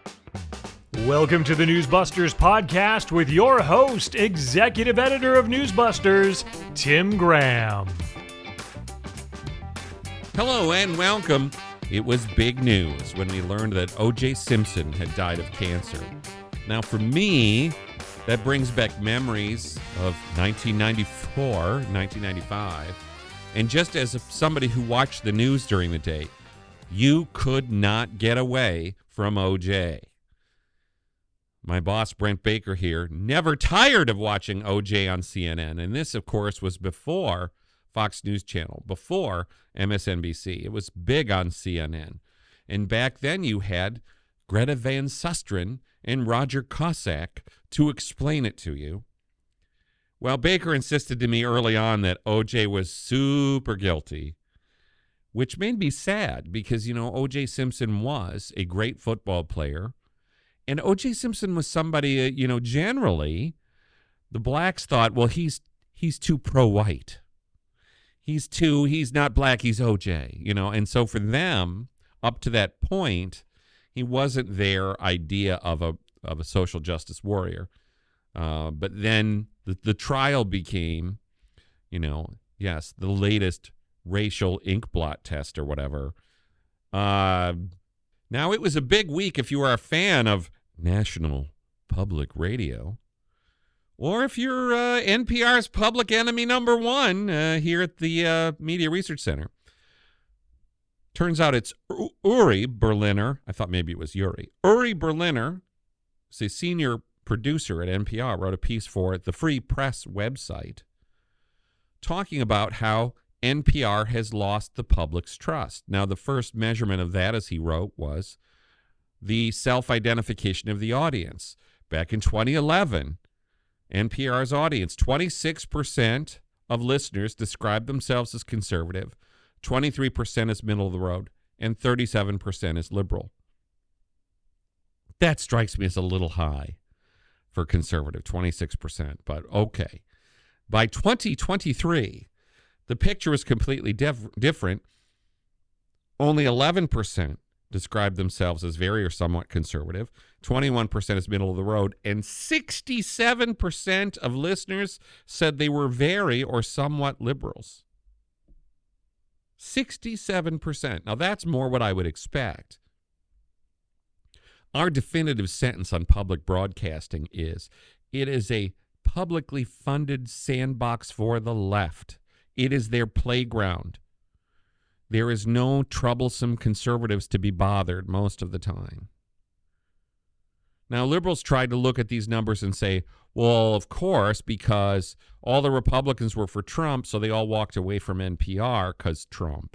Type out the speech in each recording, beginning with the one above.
Welcome to the Newsbusters podcast with your host, executive editor of Newsbusters, Tim Graham. Hello and welcome. It was big news when we learned that O.J. Simpson had died of cancer. Now, for me, that brings back memories of 1994, 1995. And just as somebody who watched the news during the day, you could not get away from O.J. My boss, Brent Baker here, never tired of watching O.J. on CNN. And this, of course, was before Fox News Channel, before MSNBC. It was big on CNN. And back then you had Greta Van Susteren and Roger Cossack to explain it to you. Well, Baker insisted to me early on that O.J. was super guilty, which made me sad because, you know, O.J. Simpson was a great football player. And O.J. Simpson was somebody, generally the blacks thought, well, he's too pro-white. He's not black, he's O.J., And so for them, up to that point, he wasn't their idea of a social justice warrior. But then the trial became, the latest racial ink blot test or whatever. Now, it was a big week if you were a fan of National Public Radio, or if you're NPR's public enemy number one here at the Media Research Center. Turns out it's Uri Berliner. I thought maybe it was Yuri. Uri Berliner, a senior producer at NPR, wrote a piece for the Free Press website talking about how NPR has lost the public's trust. Now, the first measurement of that, as he wrote, was the self-identification of the audience. Back in 2011, NPR's audience, 26% of listeners described themselves as conservative, 23% as middle of the road, and 37% as liberal. That strikes me as a little high for conservative, 26%, but okay. By 2023, the picture is completely different. Only 11% described themselves as very or somewhat conservative, 21% as middle of the road, and 67% of listeners said they were very or somewhat liberals. 67%. Now, that's more what I would expect. Our definitive sentence on public broadcasting is, it is a publicly funded sandbox for the left. It is their playground. There is no troublesome conservatives to be bothered most of the time. Now, liberals tried to look at these numbers and say, well, of course, because all the Republicans were for Trump, so they all walked away from NPR because Trump.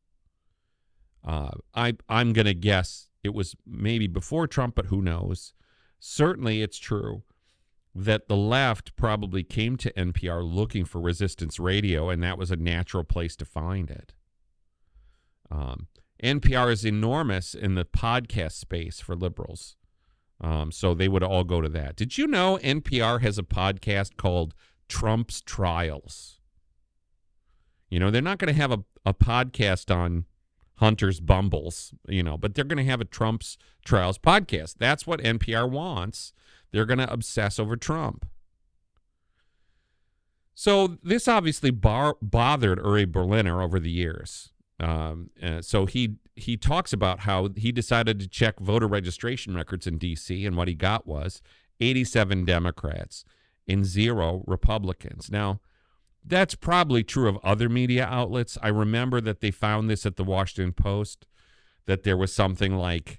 I'm going to guess it was maybe before Trump, but who knows? Certainly it's true that the left probably came to NPR looking for resistance radio, and that was a natural place to find it. NPR is enormous in the podcast space for liberals, so they would all go to that. Did you know NPR has a podcast called Trump's Trials? They're not going to have a podcast on Hunter's Bumbles, but they're going to have a Trump's Trials podcast. That's what NPR wants. They're going to obsess over Trump. So this obviously bothered Uri Berliner over the years. So he talks about how he decided to check voter registration records in D.C., and what he got was 87 Democrats and 0 Republicans. Now, that's probably true of other media outlets. I remember that they found this at the Washington Post, that there was something like,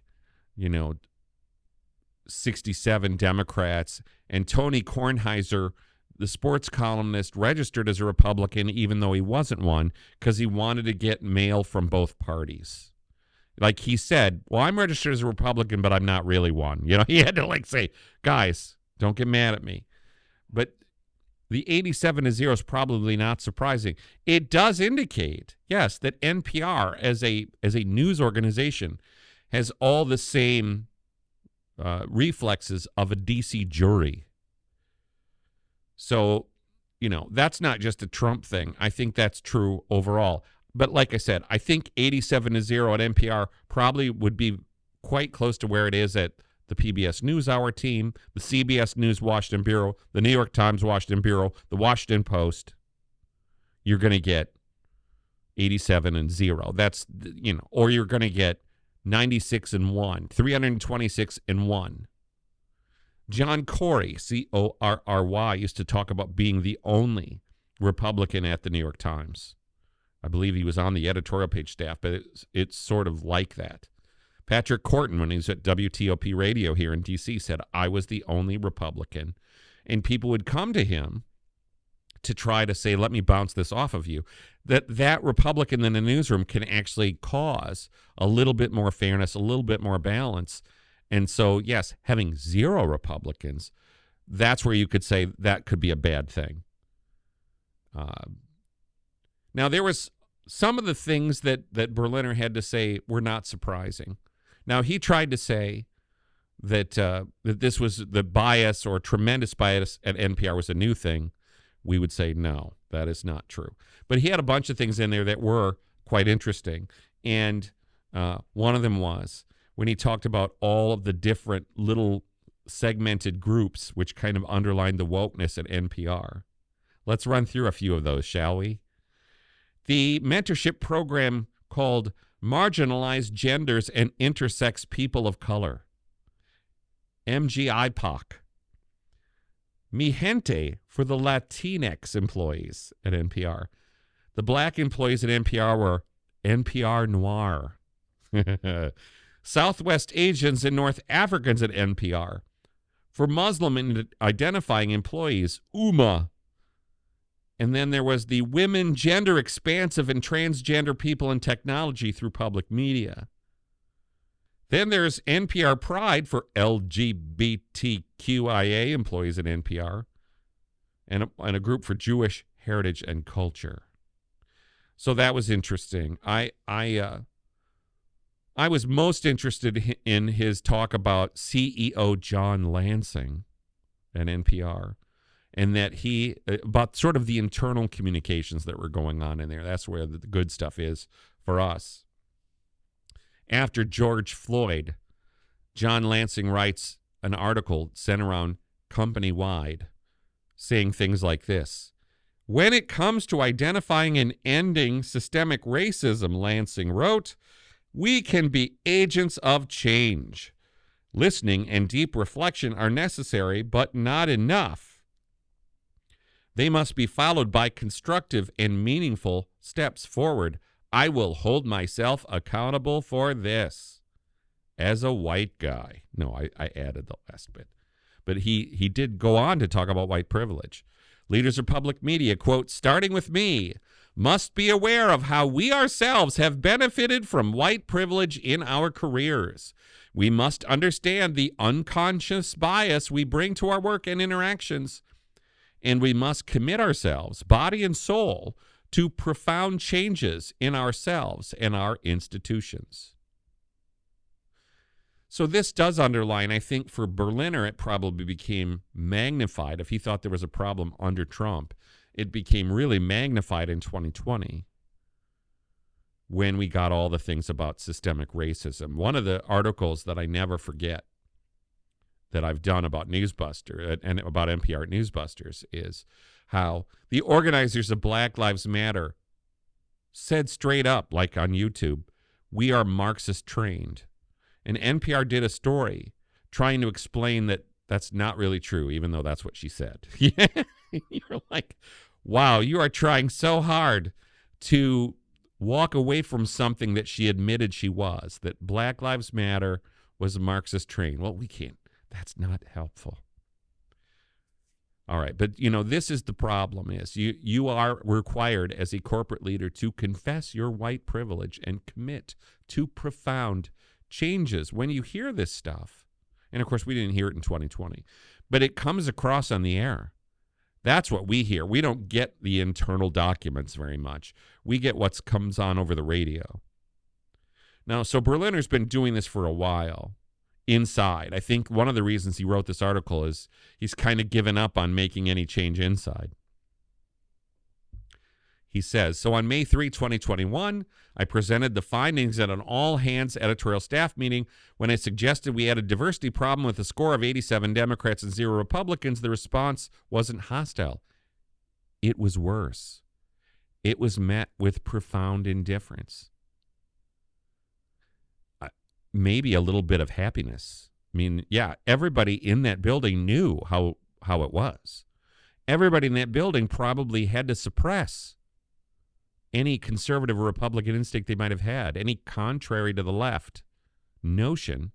67 Democrats, and Tony Kornheiser, the sports columnist, registered as a Republican even though he wasn't one, because he wanted to get mail from both parties. Like he said, well, I'm registered as a Republican, but I'm not really one. He had to say, guys, don't get mad at me. But the 87-0 is probably not surprising. It does indicate, yes, that NPR as a news organization has all the same reflexes of a D.C. jury. So, that's not just a Trump thing. I think that's true overall. But like I said, I think 87-0 at NPR probably would be quite close to where it is at the PBS NewsHour team, the CBS News Washington Bureau, the New York Times Washington Bureau, the Washington Post, you're going to get 87-0. That's, or you're going to get 96-1, 326-1. John Corey, Corry, used to talk about being the only Republican at the New York Times. I believe he was on the editorial page staff, but it's sort of like that. Patrick Corton, when he was at WTOP radio here in D.C., said, I was the only Republican. And people would come to him to try to say, let me bounce this off of you. That Republican in the newsroom can actually cause a little bit more fairness, a little bit more balance. And so, yes, having 0 Republicans, that's where you could say that could be a bad thing. Now, there was some of the things that Berliner had to say were not surprising. Now, he tried to say that this was the bias or tremendous bias at NPR was a new thing. We would say, no, that is not true. But he had a bunch of things in there that were quite interesting. And one of them was when he talked about all of the different little segmented groups, which kind of underlined the wokeness at NPR. Let's run through a few of those, shall we? The mentorship program called Marginalized Genders and Intersex People of Color, MGIPOC. Mi Gente for the Latinx employees at NPR. The black employees at NPR were NPR Noir. Southwest Asians and North Africans at NPR. For Muslim identifying employees, UMA. And then there was the Women, Gender Expansive, and Transgender People in Technology through Public Media. Then there's NPR Pride for LGBTQIA employees at NPR, and a group for Jewish Heritage and Culture. So that was interesting. I was most interested in his talk about CEO John Lansing at NPR. And that about sort of the internal communications that were going on in there. That's where the good stuff is for us. After George Floyd, John Lansing writes an article sent around company-wide saying things like this. When it comes to identifying and ending systemic racism, Lansing wrote, we can be agents of change. Listening and deep reflection are necessary, but not enough. They must be followed by constructive and meaningful steps forward. I will hold myself accountable for this as a white guy. No, I added the last bit. But he did go on to talk about white privilege. Leaders of public media, quote, starting with me, must be aware of how we ourselves have benefited from white privilege in our careers. We must understand the unconscious bias we bring to our work and interactions. And we must commit ourselves, body and soul, to profound changes in ourselves and our institutions. So this does underline, I think, for Berliner, it probably became magnified. If he thought there was a problem under Trump, it became really magnified in 2020 when we got all the things about systemic racism. One of the articles that I never forget that I've done about Newsbuster and about NPR Newsbusters is how the organizers of Black Lives Matter said straight up, like on YouTube, we are Marxist trained. And NPR did a story trying to explain that that's not really true, even though that's what she said. You're like, wow, you are trying so hard to walk away from something that she admitted she was, that Black Lives Matter was Marxist trained. Well, we can't. That's not helpful. All right, but this is the problem is you are required as a corporate leader to confess your white privilege and commit to profound changes. When you hear this stuff, and of course we didn't hear it in 2020, but it comes across on the air. That's what we hear. We don't get the internal documents very much. We get what comes on over the radio. Now, so Berliner's been doing this for a while. Inside. I think one of the reasons he wrote this article is he's kind of given up on making any change inside. He says, so on May 3, 2021, I presented the findings at an all-hands editorial staff meeting. When I suggested we had a diversity problem with a score of 87 Democrats and 0 Republicans, the response wasn't hostile. It was worse. It was met with profound indifference. Maybe a little bit of happiness. I mean, yeah, everybody in that building knew how it was. Everybody in that building probably had to suppress any conservative or Republican instinct they might have had, any contrary to the left notion.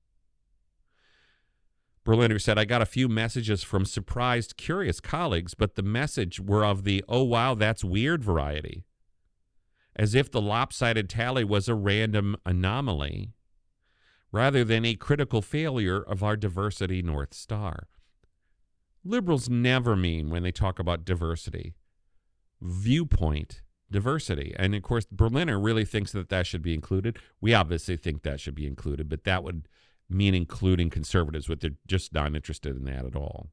Berliner said, I got a few messages from surprised, curious colleagues, but the message were of the, oh, wow, that's weird variety. As if the lopsided tally was a random anomaly rather than a critical failure of our diversity North Star. Liberals never mean, when they talk about diversity, viewpoint diversity. And, of course, Berliner really thinks that should be included. We obviously think that should be included, but that would mean including conservatives, but they're just not interested in that at all.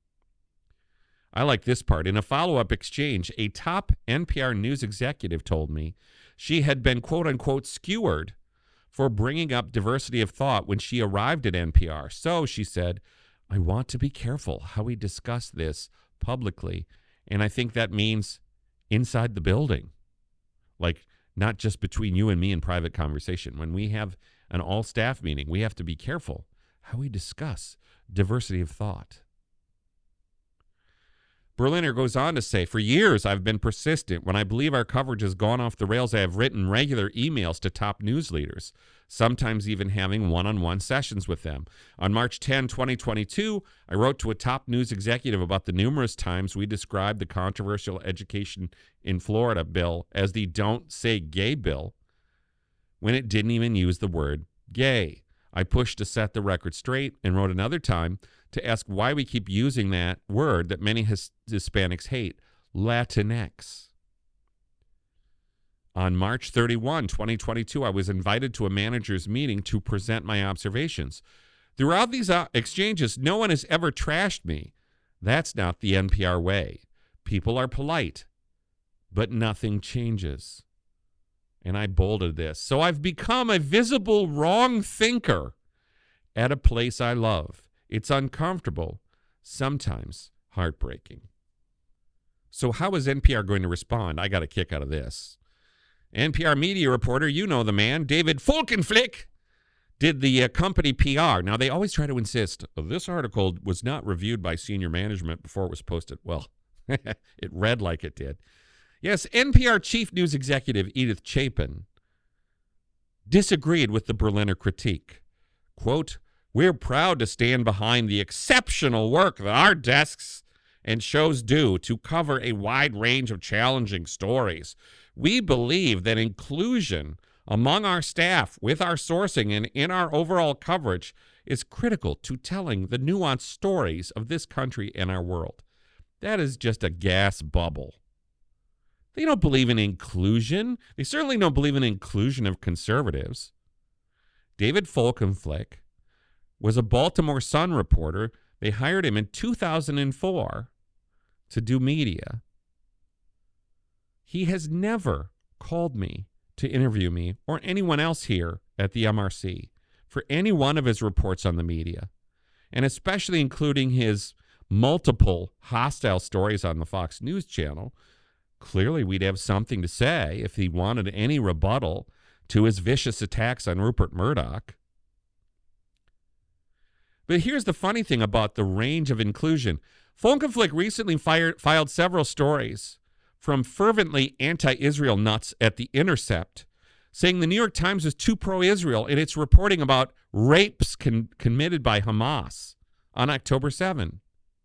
I like this part. In a follow-up exchange, a top NPR news executive told me she had been, quote-unquote, skewered for bringing up diversity of thought when she arrived at NPR. So, she said, I want to be careful how we discuss this publicly, and I think that means inside the building, like not just between you and me in private conversation. When we have an all-staff meeting, we have to be careful how we discuss diversity of thought. Berliner goes on to say, for years I've been persistent. When I believe our coverage has gone off the rails, I have written regular emails to top news leaders, sometimes even having one-on-one sessions with them. On March 10, 2022, I wrote to a top news executive about the numerous times we described the controversial education in Florida bill as the Don't Say Gay bill, when it didn't even use the word gay. I pushed to set the record straight and wrote another time to ask why we keep using that word that many Hispanics hate, Latinx. On March 31, 2022, I was invited to a manager's meeting to present my observations. Throughout these exchanges, no one has ever trashed me. That's not the NPR way. People are polite, but nothing changes. And I bolded this. So I've become a visible wrong thinker at a place I love. It's uncomfortable, sometimes heartbreaking. So how is NPR going to respond? I got a kick out of this. NPR media reporter, you know the man, David Folkenflik, did the company PR. Now, they always try to insist, this article was not reviewed by senior management before it was posted. Well, it read like it did. Yes, NPR chief news executive Edith Chapin disagreed with the Berliner critique. Quote, we're proud to stand behind the exceptional work that our desks and shows do to cover a wide range of challenging stories. We believe that inclusion among our staff with our sourcing and in our overall coverage is critical to telling the nuanced stories of this country and our world. That is just a gas bubble. They don't believe in inclusion. They certainly don't believe in inclusion of conservatives. David Folkenflik was a Baltimore Sun reporter. They hired him in 2004 to do media. He has never called me to interview me or anyone else here at the MRC for any one of his reports on the media, and especially including his multiple hostile stories on the Fox News channel. Clearly, we'd have something to say if he wanted any rebuttal to his vicious attacks on Rupert Murdoch. But here's the funny thing about the range of inclusion. Folkenflik recently filed several stories from fervently anti-Israel nuts at The Intercept, saying the New York Times is too pro-Israel in its reporting about rapes committed by Hamas on October 7.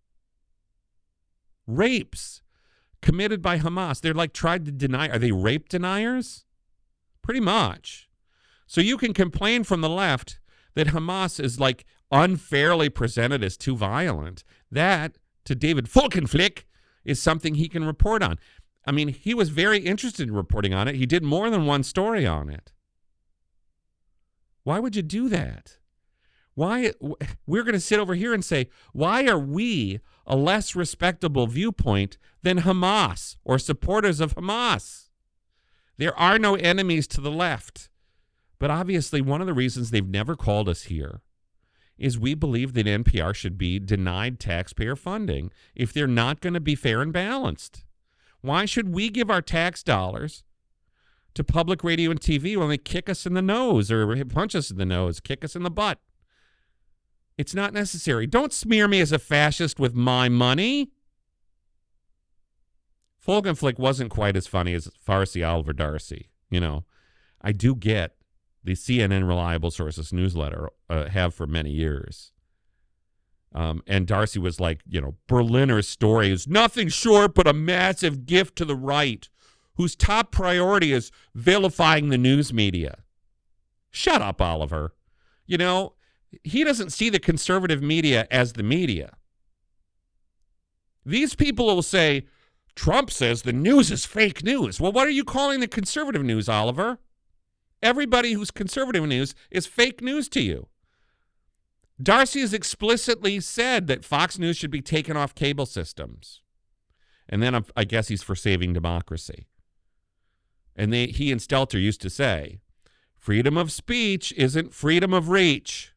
Rapes committed by Hamas. They're like tried to deny. Are they rape deniers? Pretty much. So you can complain from the left that Hamas is like unfairly presented as too violent. That, to David Folkenflik, is something he can report on. I mean, he was very interested in reporting on it. He did more than one story on it. Why would you do that? We're going to sit over here and say, why are we a less respectable viewpoint than Hamas or supporters of Hamas? There are no enemies to the left. But obviously, one of the reasons they've never called us here is we believe that NPR should be denied taxpayer funding if they're not going to be fair and balanced. Why should we give our tax dollars to public radio and TV when they kick us in the nose or punch us in the nose, kick us in the butt? It's not necessary. Don't smear me as a fascist with my money. Folgenflick wasn't quite as funny as Farsi Oliver Darcy. You know, I do get the CNN Reliable Sources newsletter, have for many years. And Darcy was like, you know, Berliner's story is nothing short but a massive gift to the right, whose top priority is vilifying the news media. Shut up, Oliver. You know, he doesn't see the conservative media as the media. These people will say, Trump says the news is fake news. Well, what are you calling the conservative news, Oliver? Everybody who's conservative news is fake news to you. Darcy has explicitly said that Fox News should be taken off cable systems. And then I guess he's for saving democracy. And he and Stelter used to say, freedom of speech isn't freedom of reach.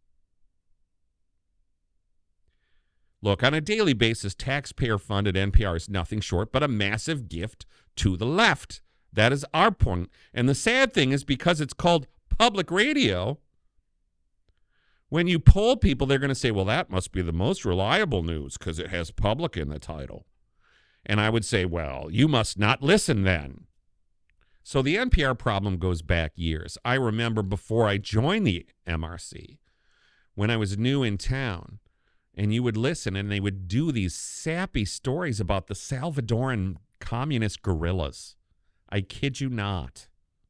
Look, on a daily basis, taxpayer-funded NPR is nothing short but a massive gift to the left. That is our point. And the sad thing is because it's called public radio, when you poll people, they're going to say, well, that must be the most reliable news because it has public in the title. And I would say, well, you must not listen then. So the NPR problem goes back years. I remember before I joined the MRC, when I was new in town, and you would listen and they would do these sappy stories about the Salvadoran communist guerrillas. I kid you not.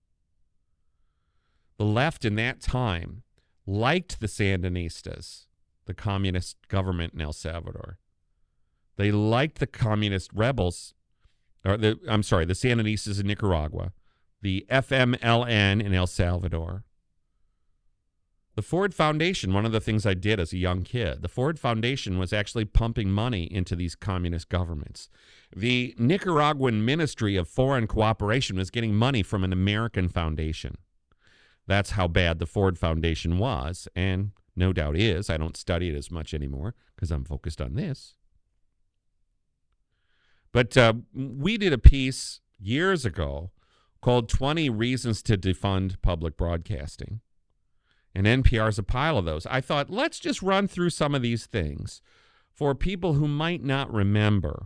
The left in that time liked the Sandinistas, the communist government in El Salvador. They liked the communist rebels, the Sandinistas in Nicaragua, the FMLN in El Salvador. The Ford Foundation, one of the things I did as a young kid, the Ford Foundation was actually pumping money into these communist governments. The Nicaraguan Ministry of Foreign Cooperation was getting money from an American foundation. That's how bad the Ford Foundation was, and no doubt is. I don't study it as much anymore because I'm focused on this. But we did a piece years ago called 20 Reasons to Defund Public Broadcasting. And NPR is a pile of those. I thought, let's just run through some of these things for people who might not remember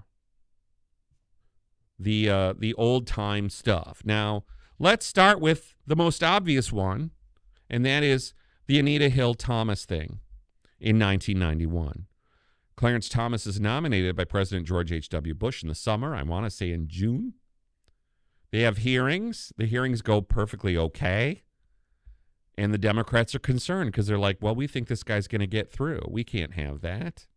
the old-time stuff. Now, let's start with the most obvious one, and that is the Anita Hill Thomas thing in 1991. Clarence Thomas is nominated by President George H.W. Bush in the summer, I want to say in June. They have hearings. The hearings go perfectly okay. And the Democrats are concerned because they're like, well, we think this guy's going to get through. We can't have that.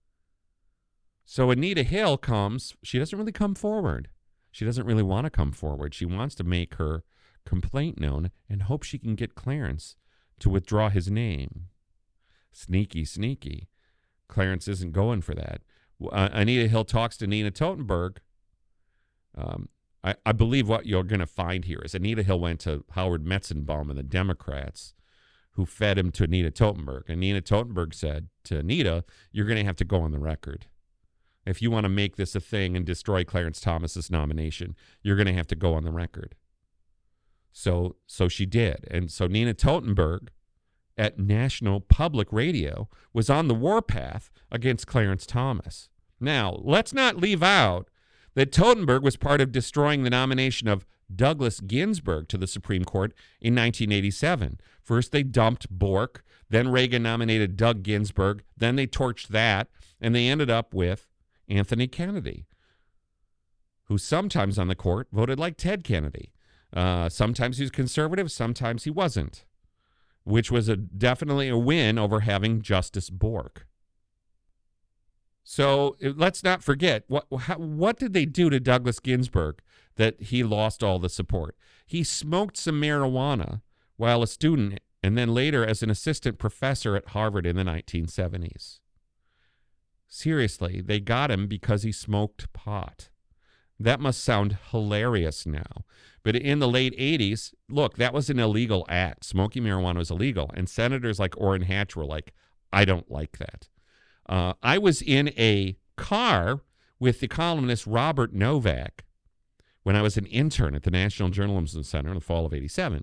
So Anita Hill comes. She doesn't really come forward. She doesn't really want to come forward. She wants to make her complaint known and hope she can get Clarence to withdraw his name. Sneaky, sneaky. Clarence isn't going for that. Anita Hill talks to Nina Totenberg. I believe what you're going to find here is Anita Hill went to Howard Metzenbaum and the Democrats who fed him to Nina Totenberg. And Nina Totenberg said to Anita, you're going to have to go on the record. If you want to make this a thing and destroy Clarence Thomas's nomination, you're going to have to go on the record. So she did. And so Nina Totenberg at National Public Radio was on the warpath against Clarence Thomas. Now, let's not leave out that Totenberg was part of destroying the nomination of Douglas Ginsburg to the Supreme Court in 1987. First, they dumped Bork. Then Reagan nominated Doug Ginsburg. Then they torched that. And they ended up with Anthony Kennedy, who sometimes on the court voted like Ted Kennedy. Sometimes he was conservative. Sometimes he wasn't, which was definitely a win over having Justice Bork. So let's not forget, what did they do to Douglas Ginsburg that he lost all the support? He smoked some marijuana while a student and then later as an assistant professor at Harvard in the 1970s. Seriously, they got him because he smoked pot. That must sound hilarious now. But in the late 80s, look, that was an illegal act. Smoking marijuana was illegal. And senators like Orrin Hatch were like, I don't like that. I was in a car with the columnist Robert Novak when I was an intern at the National Journalism Center in the fall of 87.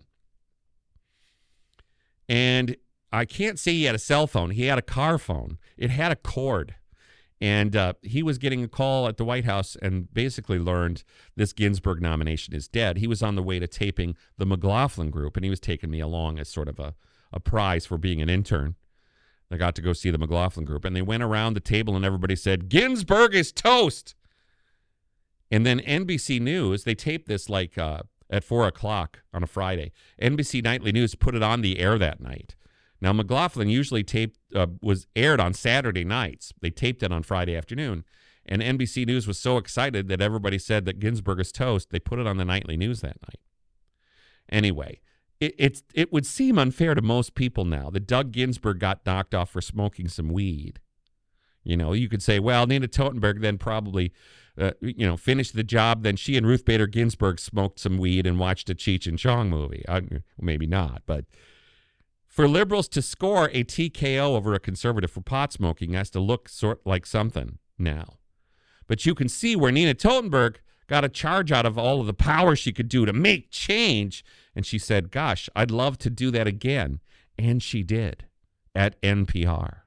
And I can't say he had a cell phone. He had a car phone. It had a cord. And he was getting a call at the White House and basically learned this Ginsburg nomination is dead. He was on the way to taping the McLaughlin Group, and he was taking me along as sort of a prize for being an intern. I got to go see the McLaughlin Group, and they went around the table, and everybody said, Ginsburg is toast. And then NBC News, they taped this like at 4 o'clock on a Friday. NBC Nightly News put it on the air that night. Now, McLaughlin usually was aired on Saturday nights. They taped it on Friday afternoon. And NBC News was so excited that everybody said that Ginsburg is toast, they put it on the nightly news that night. Anyway, it would seem unfair to most people now that Doug Ginsburg got knocked off for smoking some weed. You know, you could say, well, Nina Totenberg then probably, finished the job. Then she and Ruth Bader Ginsburg smoked some weed and watched a Cheech and Chong movie. Maybe not, but for liberals to score a TKO over a conservative for pot smoking has to look sort like something now. But you can see where Nina Totenberg got a charge out of all of the power she could do to make change. And she said, gosh, I'd love to do that again. And she did at NPR.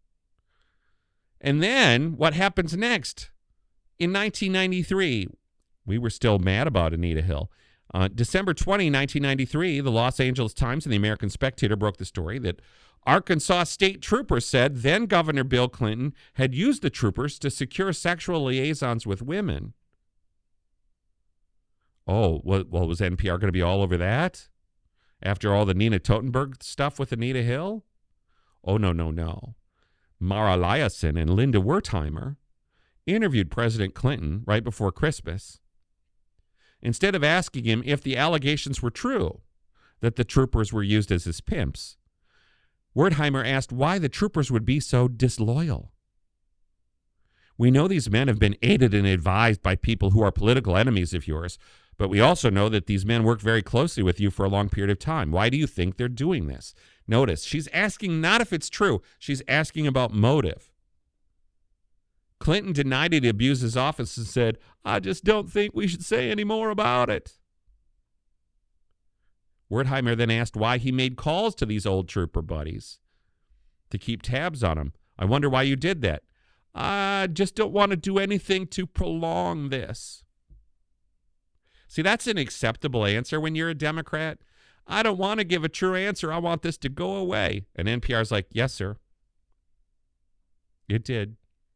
And then what happens next? In 1993, we were still mad about Anita Hill. December 20, 1993, the Los Angeles Times and the American Spectator broke the story that Arkansas state troopers said then Governor Bill Clinton had used the troopers to secure sexual liaisons with women. Oh, well, was NPR going to be all over that? After all the Nina Totenberg stuff with Anita Hill? Oh, no. Mara Liasson and Linda Wertheimer interviewed President Clinton right before Christmas. Instead of asking him if the allegations were true, that the troopers were used as his pimps, Wertheimer asked why the troopers would be so disloyal. We know these men have been aided and advised by people who are political enemies of yours, but we also know that these men worked very closely with you for a long period of time. Why do you think they're doing this? Notice, she's asking not if it's true, she's asking about motive. Clinton denied it, abused his office, and said, I just don't think we should say any more about it. Wertheimer then asked why he made calls to these old trooper buddies to keep tabs on him. I wonder why you did that. I just don't want to do anything to prolong this. See, that's an acceptable answer when you're a Democrat. I don't want to give a true answer. I want this to go away. And NPR's like, yes, sir. It did.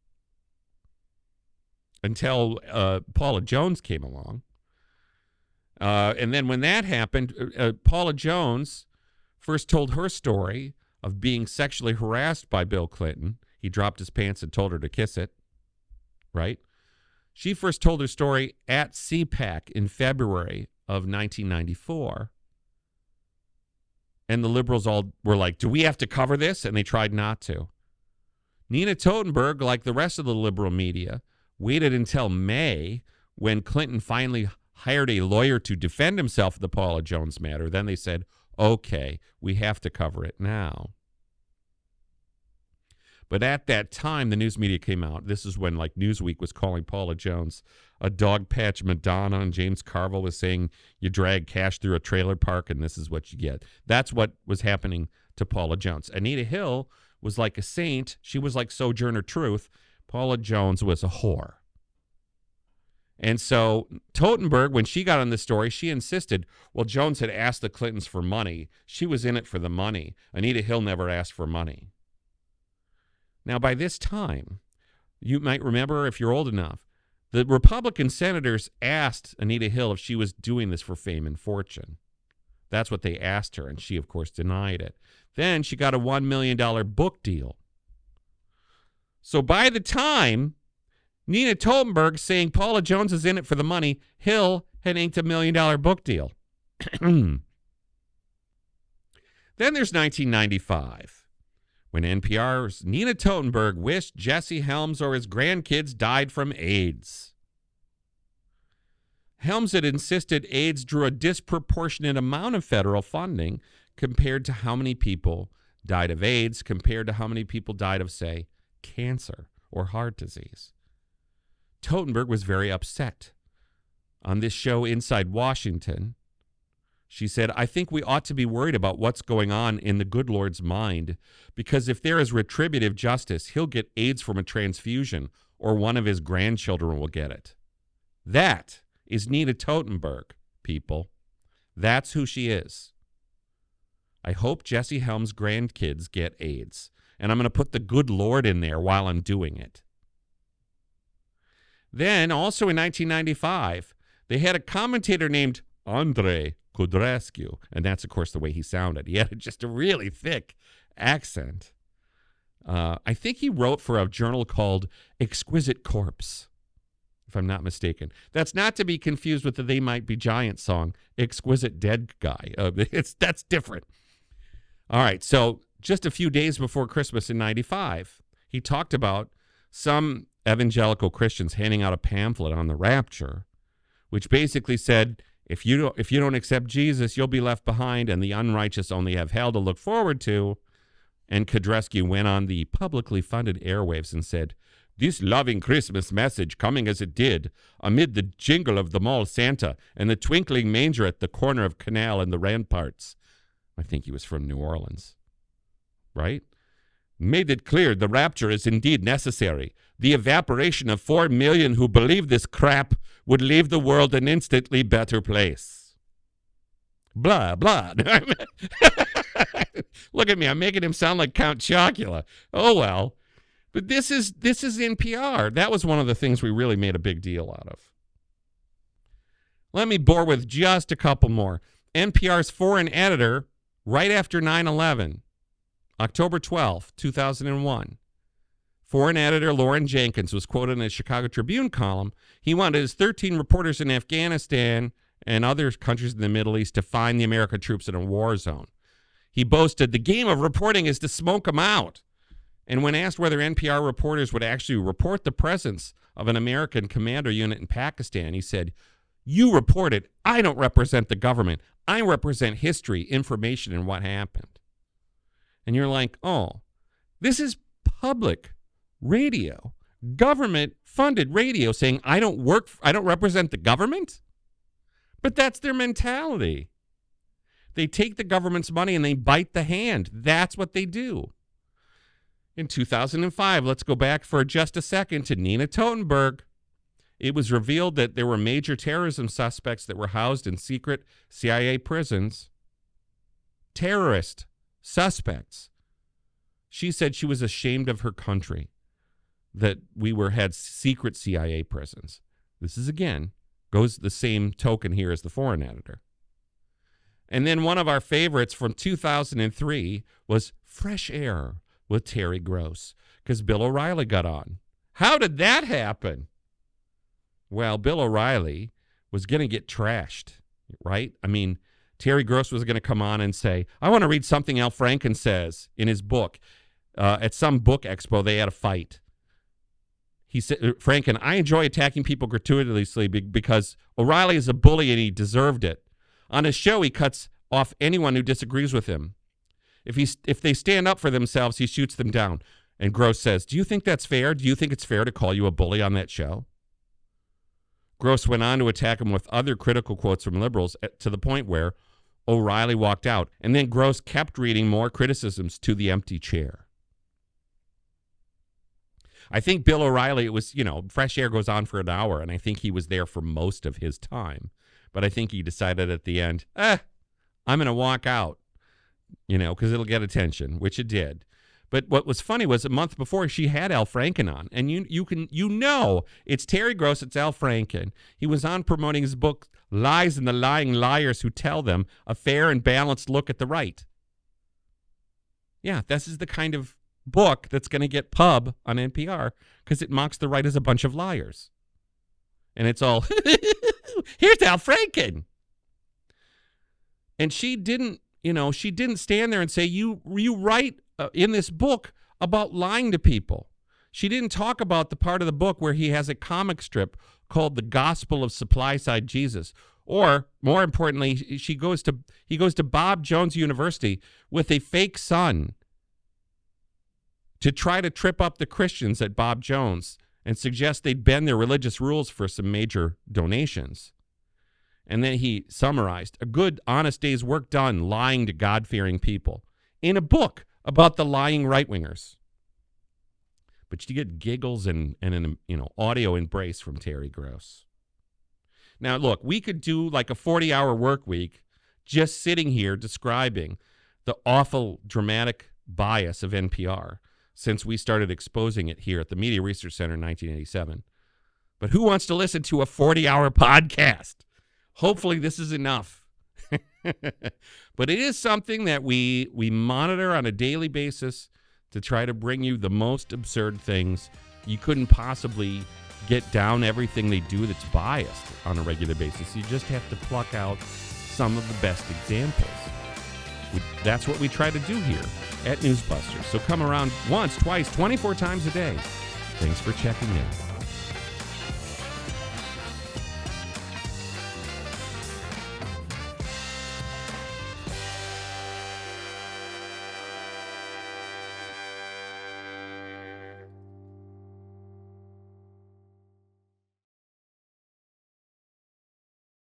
Until Paula Jones came along. And then when that happened, Paula Jones first told her story of being sexually harassed by Bill Clinton. He dropped his pants and told her to kiss it, right? She first told her story at CPAC in February of 1994. And the liberals all were like, do we have to cover this? And they tried not to. Nina Totenberg, like the rest of the liberal media, waited until May when Clinton finally hired a lawyer to defend himself in the Paula Jones matter. Then they said, okay, we have to cover it now. But at that time, the news media came out. This is when like Newsweek was calling Paula Jones a dog patch Madonna, and James Carville was saying you drag cash through a trailer park and this is what you get. That's what was happening to Paula Jones. Anita Hill was like a saint. She was like Sojourner Truth. Paula Jones was a whore. And so Totenberg, when she got on this story, she insisted, well, Jones had asked the Clintons for money. She was in it for the money. Anita Hill never asked for money. Now, by this time, you might remember, if you're old enough, the Republican senators asked Anita Hill if she was doing this for fame and fortune. That's what they asked her, and she, of course, denied it. Then she got a $1 million book deal. So by the time Nina Totenberg saying Paula Jones is in it for the money, Hill had inked $1 million book deal. Then there's 1995, when NPR's Nina Totenberg wished Jesse Helms or his grandkids died from AIDS. Helms had insisted AIDS drew a disproportionate amount of federal funding compared to how many people died of AIDS, compared to how many people died of, say, cancer or heart disease. Totenberg was very upset. On this show, Inside Washington, she said, I think we ought to be worried about what's going on in the good Lord's mind, because if there is retributive justice, he'll get AIDS from a transfusion, or one of his grandchildren will get it. That is Nina Totenberg, people. That's who she is. I hope Jesse Helms' grandkids get AIDS, and I'm going to put the good Lord in there while I'm doing it. Then, also in 1995, they had a commentator named Andrei Codrescu, and that's, of course, the way he sounded. He had just a really thick accent. I think he wrote for a journal called Exquisite Corpse, if I'm not mistaken. That's not to be confused with the They Might Be Giants song, Exquisite Dead Guy. That's different. All right, so just a few days before Christmas in 95, he talked about some evangelical Christians handing out a pamphlet on the rapture, which basically said, if you don't accept Jesus, you'll be left behind, and the unrighteous only have hell to look forward to. And Codrescu went on the publicly funded airwaves and said, this loving Christmas message, coming as it did, amid the jingle of the mall Santa and the twinkling manger at the corner of Canal and the ramparts. I think he was from New Orleans, right? Made it clear the rapture is indeed necessary. The evaporation of 4 million who believe this crap would leave the world an instantly better place. Blah, blah. Look at me. I'm making him sound like Count Chocula. Oh, well. But this is NPR. That was one of the things we really made a big deal out of. Let me bore with just a couple more. NPR's foreign editor, right after 9/11, October 12th, 2001, foreign editor Lauren Jenkins was quoted in a Chicago Tribune column. He wanted his 13 reporters in Afghanistan and other countries in the Middle East to find the American troops in a war zone. He boasted, the game of reporting is to smoke them out. And when asked whether NPR reporters would actually report the presence of an American commando unit in Pakistan, he said, you report it. I don't represent the government. I represent history, information, and what happened. And you're like, oh, this is public radio, government-funded radio saying I don't represent the government? But that's their mentality. They take the government's money and they bite the hand. That's what they do. In 2005, let's go back for just a second to Nina Totenberg. It was revealed that there were major terrorism suspects that were housed in secret CIA prisons. Terrorist suspects. She said she was ashamed of her country, that we had secret CIA prisons. This is, again, goes the same token here as the foreign editor. And then one of our favorites from 2003 was Fresh Air with Terry Gross, because Bill O'Reilly got on. How did that happen? Well, Bill O'Reilly was going to get trashed, right? I mean, Terry Gross was going to come on and say, I want to read something Al Franken says in his book. At some book expo, they had a fight. He said, Franken, I enjoy attacking people gratuitously because O'Reilly is a bully and he deserved it. On his show, he cuts off anyone who disagrees with him. If they stand up for themselves, he shoots them down. And Gross says, do you think that's fair? Do you think it's fair to call you a bully on that show? Gross went on to attack him with other critical quotes from liberals to the point where O'Reilly walked out. And then Gross kept reading more criticisms to the empty chair. I think Bill O'Reilly, it was, Fresh Air goes on for an hour, and I think he was there for most of his time. But I think he decided at the end, I'm going to walk out, because it'll get attention, which it did. But what was funny was a month before she had Al Franken on, and it's Terry Gross, it's Al Franken. He was on promoting his book, Lies and the Lying Liars Who Tell Them, a fair and balanced look at the right. Yeah, this is the kind of book that's going to get pub on NPR because it mocks the right as a bunch of liars. And it's all, here's Al Franken. And she didn't she didn't stand there and say, you write in this book about lying to people. She didn't talk about the part of the book where he has a comic strip called The Gospel of Supply Side Jesus. Or, more importantly, he goes to Bob Jones University with a fake son to try to trip up the Christians at Bob Jones and suggest they'd bend their religious rules for some major donations. And then he summarized a good, honest day's work done lying to God-fearing people in a book about the lying right-wingers. But you get giggles and an audio embrace from Terry Gross. Now, look, we could do like a 40-hour work week just sitting here describing the awful dramatic bias of NPR since we started exposing it here at the Media Research Center in 1987. But who wants to listen to a 40-hour podcast? Hopefully this is enough. But it is something that we monitor on a daily basis to try to bring you the most absurd things. You couldn't possibly get down everything they do that's biased on a regular basis. You just have to pluck out some of the best examples. That's what we try to do here at Newsbusters. So come around once, twice, 24 times a day. Thanks for checking in.